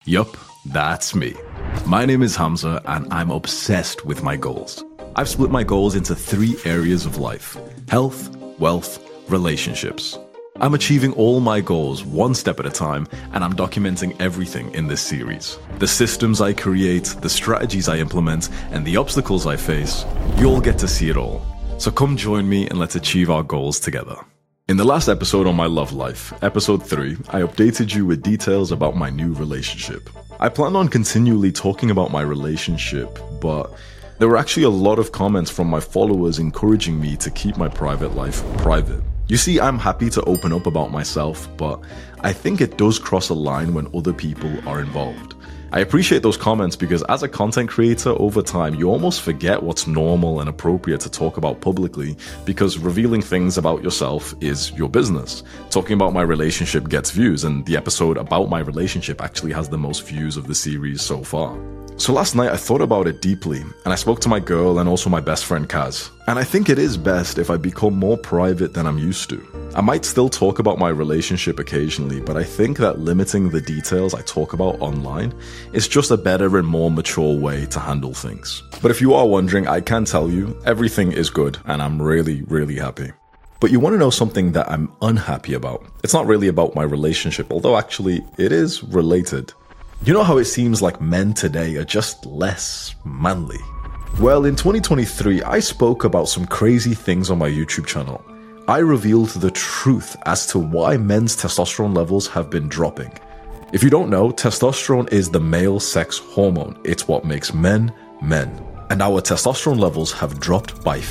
Yup, that's me. My name is Hamza and I'm obsessed with my goals. I've split my goals into 3 areas of life: health, wealth, relationships. I'm achieving all my goals one step at a time, and I'm documenting everything in this series. The systems I create, the strategies I implement, and the obstacles I face, you'll get to see it all. So come join me and let's achieve our goals together. In the last episode on my love life, episode 3, I updated you with details about my new relationship. I plan on continually talking about my relationship, but there were actually a lot of comments from my followers encouraging me to keep my private life private. You see, I'm happy to open up about myself, but I think it does cross a line when other people are involved. I appreciate those comments because as a content creator over time, you almost forget what's normal and appropriate to talk about publicly because revealing things about yourself is your business. Talking about my relationship gets views, and the episode about my relationship actually has the most views of the series so far. So last night I thought about it deeply, and I spoke to my girl and also my best friend Kaz. And I think it is best if I become more private than I'm used to. I might still talk about my relationship occasionally, but I think that limiting the details I talk about online is just a better and more mature way to handle things. But if you are wondering, I can tell you, everything is good, and I'm really, really happy. But you want to know something that I'm unhappy about? It's not really about my relationship, although actually it is related. You know how it seems like men today are just less manly? Well, in 2023, I spoke about some crazy things on my YouTube channel. I revealed the truth as to why men's testosterone levels have been dropping. If you don't know, testosterone is the male sex hormone. It's what makes men, men. And our testosterone levels have dropped by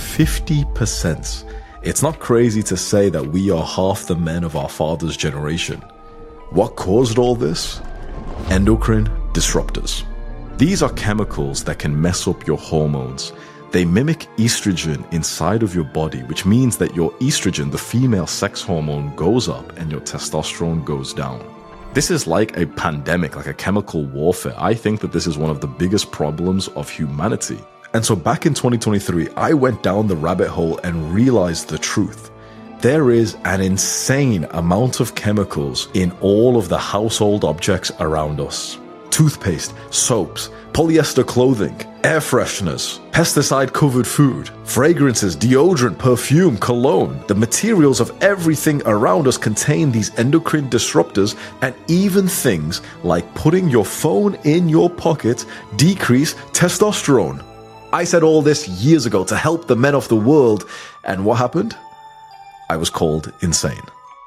50%. It's not crazy to say that we are half the men of our father's generation. What caused all this? Endocrine disruptors. These are chemicals that can mess up your hormones. They mimic estrogen inside of your body, which means that your estrogen, the female sex hormone, goes up and your testosterone goes down. This is like a pandemic, like a chemical warfare. I think that this is one of the biggest problems of humanity. And so back in 2023, I went down the rabbit hole and realized the truth. There is an insane amount of chemicals in all of the household objects around us. Toothpaste, soaps, polyester clothing, air fresheners, pesticide-covered food, fragrances, deodorant, perfume, cologne. The materials of everything around us contain these endocrine disruptors, and even things like putting your phone in your pocket decrease testosterone. I said all this years ago to help the men of the world, and what happened? I was called insane.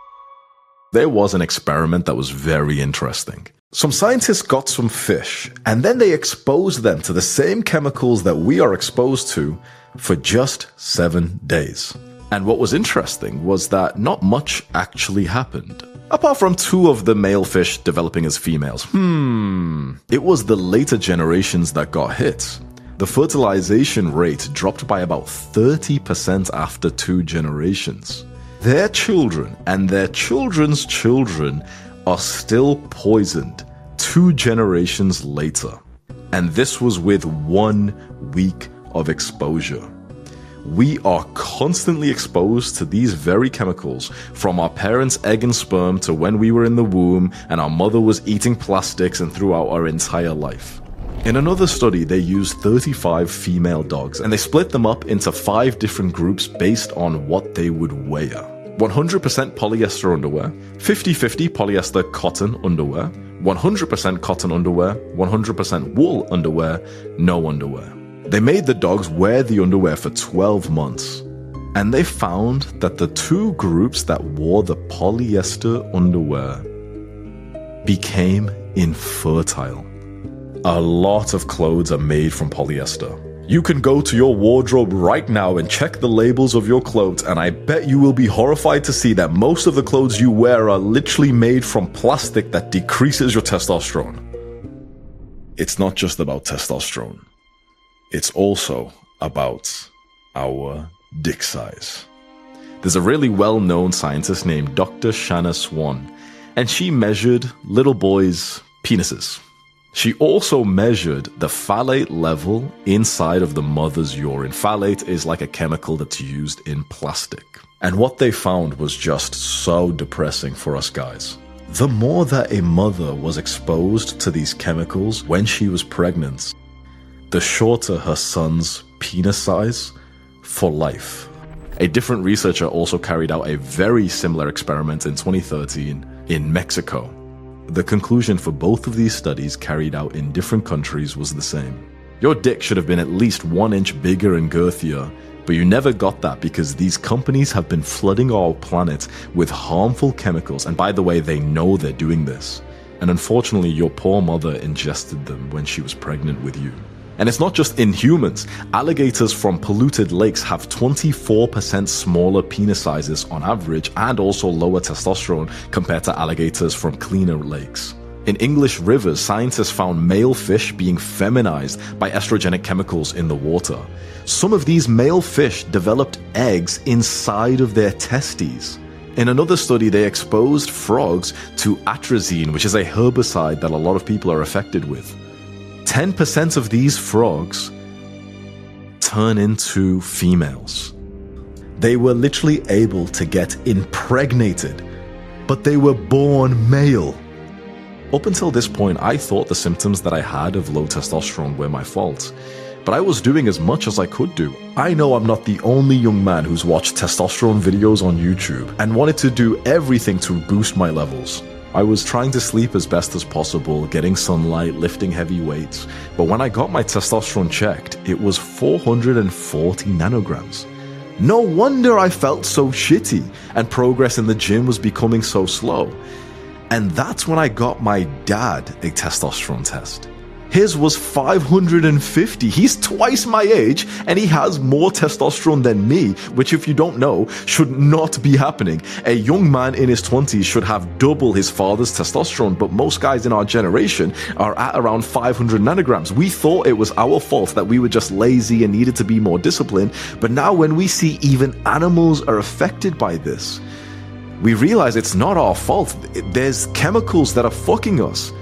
There was an experiment that was very interesting. Some scientists got some fish, and then they exposed them to the same chemicals that we are exposed to for just 7 days. And what was interesting was that not much actually happened, apart from 2 of the male fish developing as females. It was the later generations that got hit. The fertilization rate dropped by about 30% after 2 generations. Their children and their children's children are still poisoned 2 generations later. And this was with 1 week of exposure. We are constantly exposed to these very chemicals, from our parents' egg and sperm to when we were in the womb and our mother was eating plastics and throughout our entire life. In another study, they used 35 female dogs and they split them up into 5 different groups based on what they would wear. 100% polyester underwear, 50-50 polyester cotton underwear, 100% cotton underwear, 100% wool underwear, no underwear. They made the dogs wear the underwear for 12 months, and they found that the 2 groups that wore the polyester underwear became infertile. A lot of clothes are made from polyester. You can go to your wardrobe right now and check the labels of your clothes, and I bet you will be horrified to see that most of the clothes you wear are literally made from plastic that decreases your testosterone. It's not just about testosterone. It's also about our dick size. There's a really well-known scientist named Dr. Shanna Swan, and she measured little boys' penises. She also measured the phthalate level inside of the mother's urine. Phthalate is like a chemical that's used in plastic. And what they found was just so depressing for us guys. The more that a mother was exposed to these chemicals when she was pregnant, the shorter her son's penis size for life. A different researcher also carried out a very similar experiment in 2013 in Mexico. The conclusion for both of these studies carried out in different countries was the same. Your dick should have been at least 1 inch bigger and girthier, but you never got that because these companies have been flooding our planet with harmful chemicals, and by the way, they know they're doing this. And unfortunately, your poor mother ingested them when she was pregnant with you. And it's not just in humans. Alligators from polluted lakes have 24% smaller penis sizes on average and also lower testosterone compared to alligators from cleaner lakes. In English rivers, scientists found male fish being feminized by estrogenic chemicals in the water. Some of these male fish developed eggs inside of their testes. In another study, they exposed frogs to atrazine, which is a herbicide that a lot of people are affected with. 10% of these frogs turn into females. They were literally able to get impregnated, but they were born male. Up until this point, I thought the symptoms that I had of low testosterone were my fault, but I was doing as much as I could do. I know I'm not the only young man who's watched testosterone videos on YouTube and wanted to do everything to boost my levels. I was trying to sleep as best as possible, getting sunlight, lifting heavy weights, but when I got my testosterone checked, it was 440 nanograms. No wonder I felt so shitty, and progress in the gym was becoming so slow. And that's when I got my dad a testosterone test. His was 550. He's twice my age, and he has more testosterone than me, which, if you don't know, should not be happening. A young man in his 20s should have double his father's testosterone, but most guys in our generation are at around 500 nanograms. We thought it was our fault, that we were just lazy and needed to be more disciplined, but now when we see even animals are affected by this, we realize it's not our fault. There's chemicals that are fucking us.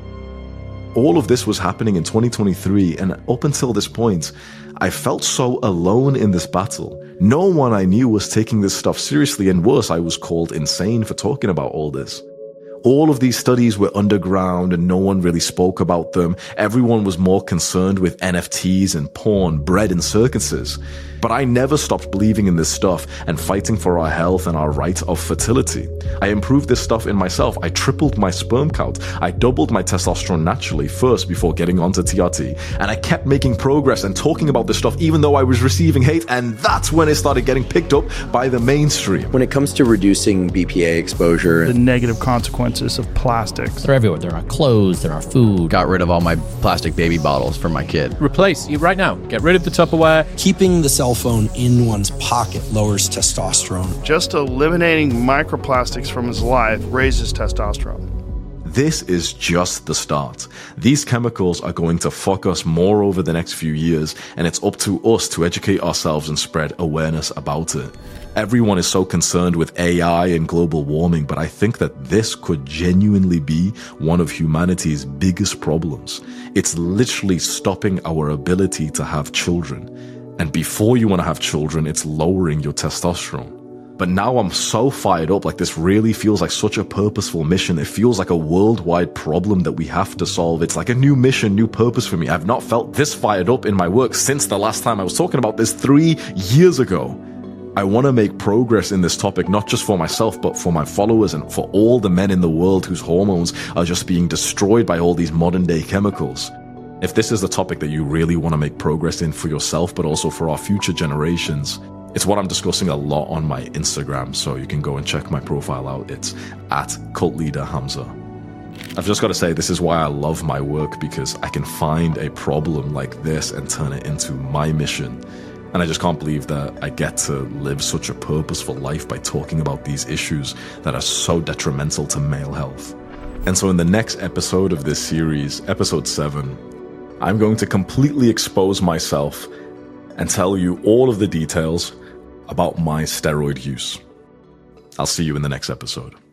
All of this was happening in 2023, and up until this point, I felt so alone in this battle. No one I knew was taking this stuff seriously, and worse, I was called insane for talking about all this. All of these studies were underground and no one really spoke about them. Everyone was more concerned with NFTs and porn, bread and circuses. But I never stopped believing in this stuff and fighting for our health and our right of fertility. I improved this stuff in myself. I tripled my sperm count. I doubled my testosterone naturally first before getting onto TRT. And I kept making progress and talking about this stuff even though I was receiving hate, and that's when it started getting picked up by the mainstream. When it comes to reducing BPA exposure, the negative consequences of plastics. They're everywhere. They're our clothes, they're our food. Got rid of all my plastic baby bottles for my kid. Replace, right now, get rid of the Tupperware. Keeping the cell phone in one's pocket lowers testosterone. Just eliminating microplastics from his life raises testosterone. This is just the start. These chemicals are going to fuck us more over the next few years, and it's up to us to educate ourselves and spread awareness about it. Everyone is so concerned with AI and global warming, but I think that this could genuinely be one of humanity's biggest problems. It's literally stopping our ability to have children. And before you want to have children, it's lowering your testosterone. But now I'm so fired up, like this really feels like such a purposeful mission. It feels like a worldwide problem that we have to solve. It's like a new mission, new purpose for me. I've not felt this fired up in my work since the last time I was talking about this 3 years ago. I want to make progress in this topic, not just for myself, but for my followers and for all the men in the world whose hormones are just being destroyed by all these modern day chemicals. If this is the topic that you really want to make progress in for yourself, but also for our future generations, it's what I'm discussing a lot on my Instagram, so you can go and check my profile out. It's at Cult Leader Hamza. I've just got to say, this is why I love my work, because I can find a problem like this and turn it into my mission. And I just can't believe that I get to live such a purposeful life by talking about these issues that are so detrimental to male health. And so in the next episode of this series, episode 7, I'm going to completely expose myself and tell you all of the details about my steroid use. I'll see you in the next episode.